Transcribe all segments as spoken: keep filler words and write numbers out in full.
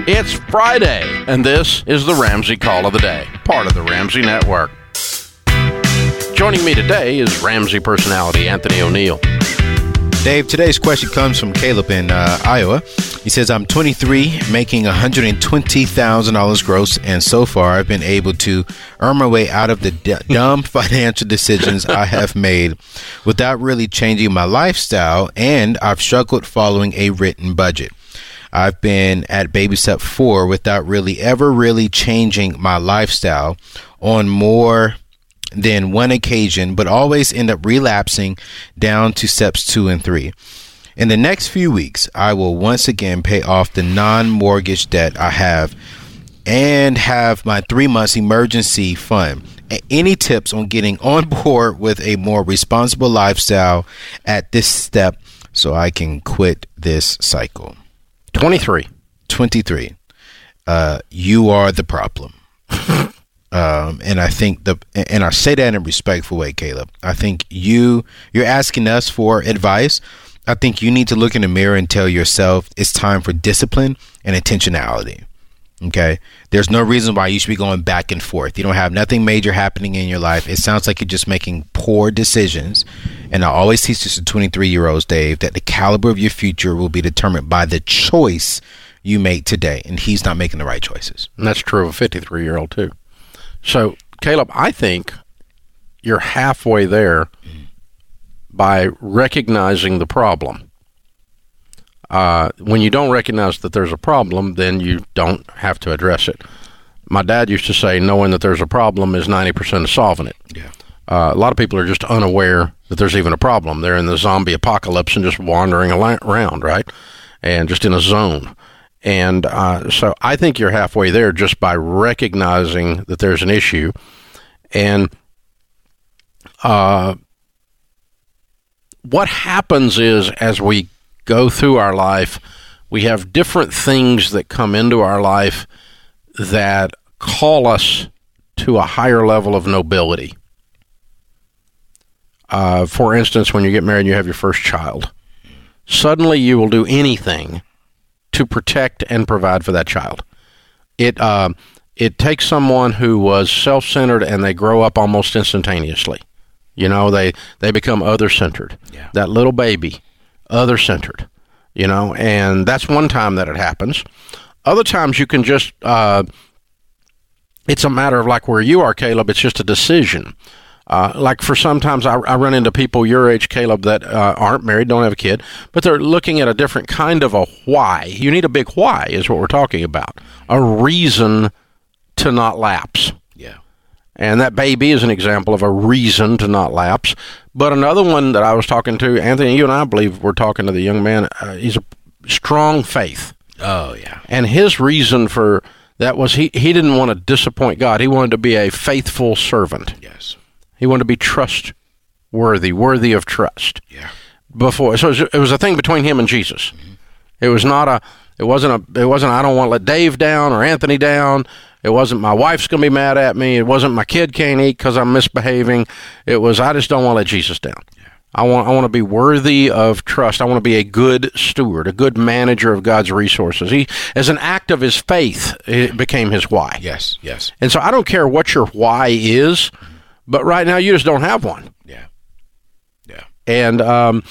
It's Friday, and this is the Ramsey Call of the Day, part of the Ramsey Network. Joining me today is Ramsey personality Anthony O'Neill. Dave, today's question comes from Caleb in uh, Iowa. He says, I'm twenty-three, making one hundred twenty thousand dollars gross, and so far I've been able to earn my way out of the d- dumb financial decisions I have made without really changing my lifestyle, and I've struggled following a written budget. I've been at baby step four without really ever really changing my lifestyle on more than one occasion, but always end up relapsing down to steps two and three. In the next few weeks, I will once again pay off the non-mortgage debt I have and have my three months emergency fund. Any tips on getting on board with a more responsible lifestyle at this step so I can quit this cycle? twenty-three. twenty-three. Uh, you are the problem. Um, and I think the, and I say that in a respectful way, Caleb. I think you, you're asking us for advice. I think you need to look in the mirror and tell yourself it's time for discipline and intentionality. Okay. There's no reason why you should be going back and forth. You don't have nothing major happening in your life. It sounds like you're just making poor decisions. And I always teach this to twenty-three year olds, Dave, that the caliber of your future will be determined by the choice you make today. And he's not making the right choices. And that's true of a fifty-three year old too. So, Caleb, I think you're halfway there by recognizing the problem. Uh, when you don't recognize that there's a problem, then you don't have to address it. My dad used to say, knowing that there's a problem is ninety percent of solving it. Yeah. Uh, a lot of people are just unaware that there's even a problem. They're in the zombie apocalypse and just wandering around, right? And just in a zone. And uh, so I think you're halfway there just by recognizing that there's an issue. And uh, what happens is, as we go through our life, we have different things that come into our life that call us to a higher level of nobility. Uh, for instance, when you get married and you have your first child, suddenly you will do anything to protect and provide for that child. It uh, it takes someone who was self-centered and they grow up almost instantaneously. You know, they, they become other-centered. Yeah. That little baby, other-centered. You know, and that's one time that it happens. Other times you can just, uh, it's a matter of like where you are, Caleb, it's just a decision. Uh, like for sometimes I, I run into people your age, Caleb, that uh, aren't married, don't have a kid, but they're looking at a different kind of a why. You need a big why is what we're talking about. A reason to not lapse. Yeah. And that baby is an example of a reason to not lapse. But another one that I was talking to, Anthony, you and I believe we're talking to the young man, uh, he's a strong faith. Oh, yeah. And his reason for that was he, he didn't want to disappoint God. He wanted to be a faithful servant. Yes. He wanted to be trustworthy, worthy of trust. Yeah. Before, so it was, it was a thing between him and Jesus. Mm-hmm. It was not a. It wasn't a. It wasn't. I don't want to let Dave down or Anthony down. It wasn't my wife's going to be mad at me. It wasn't my kid can't eat because I'm misbehaving. It was I just don't want to let Jesus down. Yeah. I want. I want to be worthy of trust. I want to be a good steward, a good manager of God's resources. He, as an act of his faith, it became his why. Yes. Yes. And so I don't care what your why is. But right now, you just don't have one. Yeah. Yeah. And, um,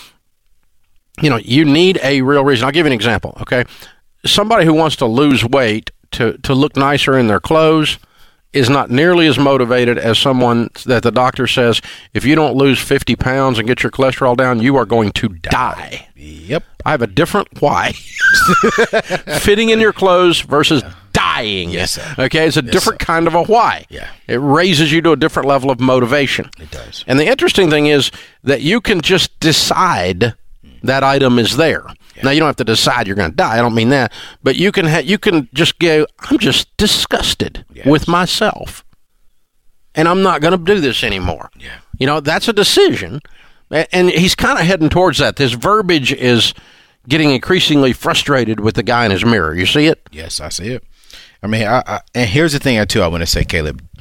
you know, you need a real reason. I'll give you an example, okay? Somebody who wants to lose weight to, to look nicer in their clothes is not nearly as motivated as someone that the doctor says, if you don't lose fifty pounds and get your cholesterol down, you are going to die. Yep. I have a different why. Fitting in your clothes versus yeah. dying. Yes, sir. Okay, it's a yes, different sir. kind of a why. Yeah. It raises you to a different level of motivation. It does. And the interesting thing is that you can just decide that item is there. Yeah. Now, you don't have to decide you're going to die. I don't mean that. But you can ha- you can just go, I'm just disgusted yes. with myself. And I'm not going to do this anymore. Yeah. You know, that's a decision. And he's kind of heading towards that. His verbiage is getting increasingly frustrated with the guy in his mirror. You see it? Yes, I see it. I mean, I, I, and here's the thing, too, I want to say, Caleb.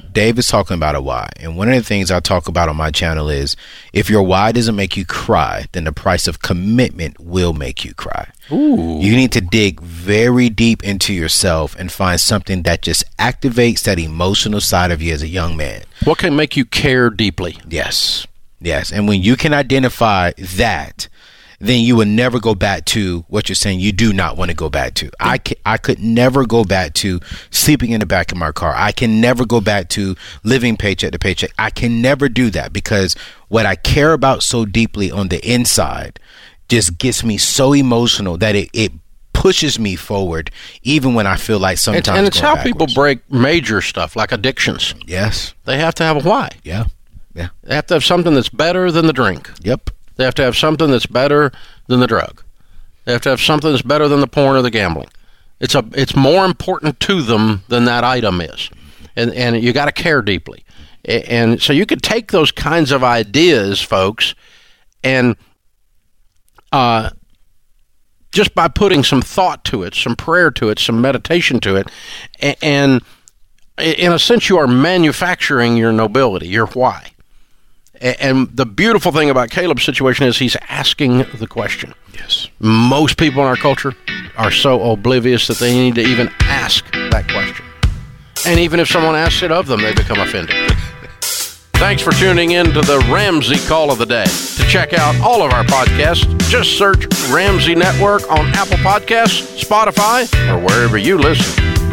Dave is talking about a why. And one of the things I talk about on my channel is if your why doesn't make you cry, then the price of commitment will make you cry. Ooh. You need to dig very deep into yourself and find something that just activates that emotional side of you as a young man. What can make you care deeply? Yes. Yes. And when you can identify that, then you will never go back to what you're saying you do not want to go back to. I, ca- I could never go back to sleeping in the back of my car. I can never go back to living paycheck to paycheck. I can never do that because what I care about so deeply on the inside just gets me so emotional that it, it pushes me forward even when I feel like sometimes And, and it's how backwards. people break major stuff like addictions. Yes. They have to have a why. Yeah. Yeah. They have to have something that's better than the drink. Yep. They have to have something that's better than the drug. They have to have something that's better than the porn or the gambling. It's a it's more important to them than that item is. And and you got to care deeply. And so you could take those kinds of ideas, folks, and uh, just by putting some thought to it, some prayer to it, some meditation to it, and in a sense you are manufacturing your nobility, your why. And the beautiful thing about Caleb's situation is he's asking the question. Yes. Most people in our culture are so oblivious that they need to even ask that question. And even if someone asks it of them, they become offended. Thanks for tuning in to the Ramsey Call of the Day. To check out all of our podcasts, just search Ramsey Network on Apple Podcasts, Spotify, or wherever you listen.